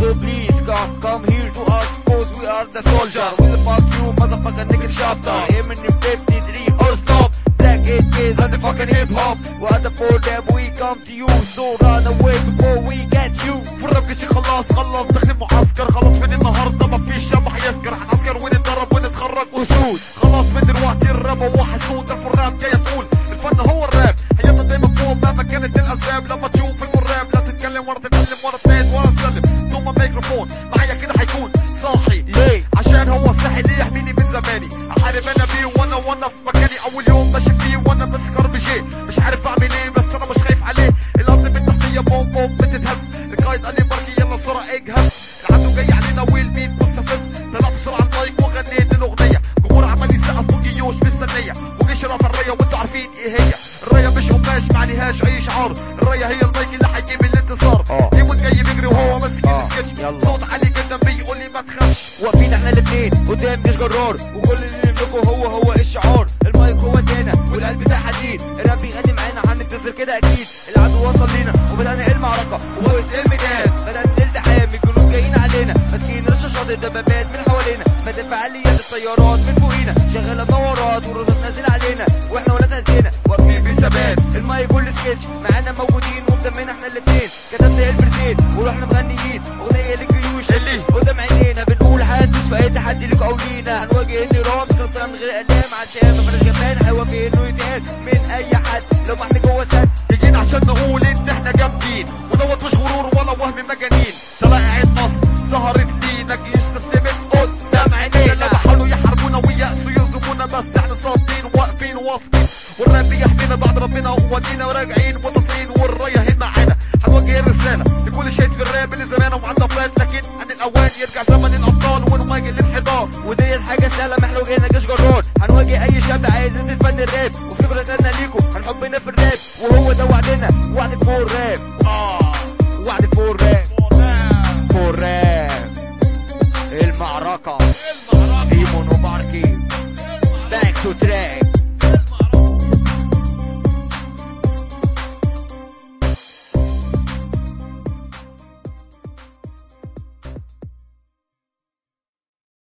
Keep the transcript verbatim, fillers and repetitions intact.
So please come, come here to us, cause we are the soldier. We the fuck you, motherfucker, nigga shafter. Eminem fifty-three or stop. Black eight kids and the fucking hip hop. What the for them we come to you. So run away before we get you. فرق شي خلاص خلص داخل معسكر. خلاص من النهارده مفيش شبح يسكر. هنعسكر ونتدرب ونتخرج وسود. خلاص من دلوقتي الراب هو حسود. في الراب جاي تقول الفن هو الراب. حياتنا دايما فوق مهما كانت الاسباب. لما تشوف الراب لا تتكلم ولا تتكلم ولا تنام ولا تسلم. ثم الميكروفون معايا كده هيكون صاحي. ليه؟ عشان هو صاحي ليه يحميني من زماني. احارب انا بيه وانا وانا في مكاني. اول يوم ماشي فيه وانا ماسك ار بي جي. مش عارف اعمل ايه بس انا مش خايف عليه. الارض بالتحتيه بوم بوم بتتهز. القايد قال لي بركي يلا بسرعه اجهز. العدو جاي علينا والبيت مستفز. طلعت بسرعه على المايك وغنيت الاغنيه. جمهور عمال يسقف وجيوش مستنيه. وجيش رافع الرايه وانتوا عارفين ايه هي. الرايه مش قماش ما عليهاش اي شعار. الرايه هي المايك اللي هيجيب الانتصار. ايوه جاي بيجري وهو ماسك السكتش. صوت عالي جدا بيقول لي ما تخافش. واقفين احنا الاثنين قدام جيش جرار. وكل اللي نملكه هو هو الشعار. المايك هو ادانا والقلب ده حديد. الراب بيغني معانا هننتصر كده اكيد. العدو وصل لينا وبدانا المعركه ووسط الميدان. بدانا الالتحام الجنود جايين علينا. ماسكين رشاشات الدبابات من حوالينا. مدافع عاليات الطيارات من فوقينا. شغاله دورات والرصاص نازل علينا. واحنا ولا تهزينا واقفين في ثبات. المايك والسكتش معانا موجودين ومدمنا احنا الاثنين. كتبنا البرزين ورحنا مغنيين اغنيه للجيوش اللي قدام عينينا. بنقول هندوس في اي تحدي ليكوا او لينا. هنواجه النيران بخطه من غير الام. عشان مفيناش جبان هيوافق انه يتقال من اي حد لو ما احنا جوه سد. جايين عشان نقول ان احنا جامدين. ودوت مش غرور ولا وهم مجانين. طلائع مصر ظهرت لينا. جيش سستمت قدام عينينا. لما حاولوا يحاربونا ويأسوا يهزمونا بس احنا صابرين واقفين واثقين. والراب بيحمينا بعد ربنا وودينا وراجعين متصلين. والرايه هنا معانا. هنوجه الرساله لكل شيء في الراب اللي زمانه وعندنا فات. لكن عن الاوان يرجع زمن الابطال ونواجه الانحدار. وديت حاجه سهله ما احنا واجهنا جيش جرار. هنواجه اي شاب عايز يثبت فن الراب. وفكرتنا ليكم هنحبنا في الراب. وهو ده وعدنا وعدك فوق الراب.